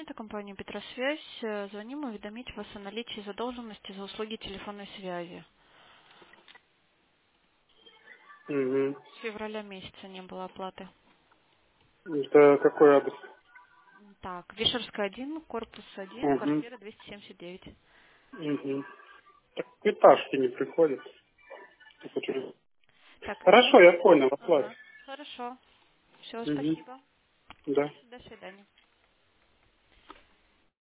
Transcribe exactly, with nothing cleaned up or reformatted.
это компания Петросвязь. Э, Звоним уведомить вас о наличии задолженности за услуги телефонной связи. Угу. С февраля месяца не было оплаты. Это какой адрес? Так, Вишерская один, корпус один, Угу. квартира двести семьдесят девять. Угу. Так этажки не приходят. Так, Хорошо, извините. я понял, оплачу. Ага, хорошо. Все, Угу. спасибо. Да. До свидания.